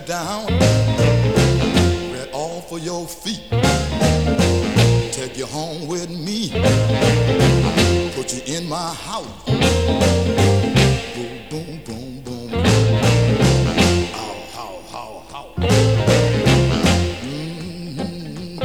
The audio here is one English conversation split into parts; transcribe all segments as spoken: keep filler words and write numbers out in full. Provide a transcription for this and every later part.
down right off of your feet, take you home with me, put you in my house. Boom, boom, boom, boom. How, how, how, how. Mm-hmm.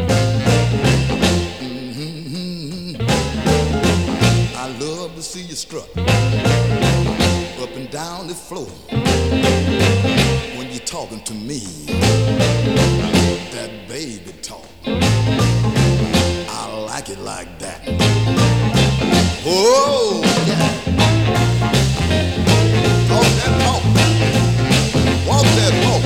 Mm-hmm. I love to see you strut up and down the floor when you're talking to me. That baby talk, I like it like that. Oh, yeah. Talk that talk, walk that walk.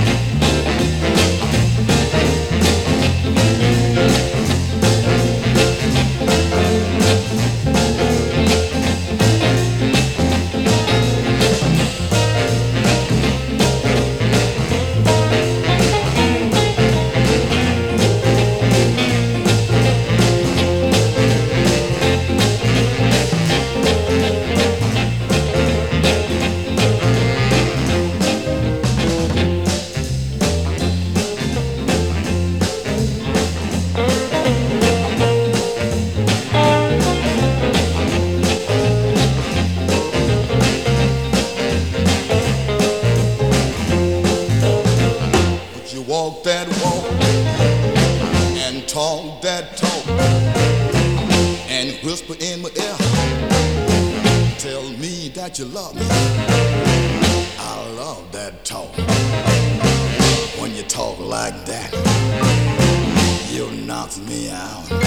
Walk that walk and talk that talk and whisper in my ear, tell me that you love me. I love that talk. When you talk like that, you knock me out.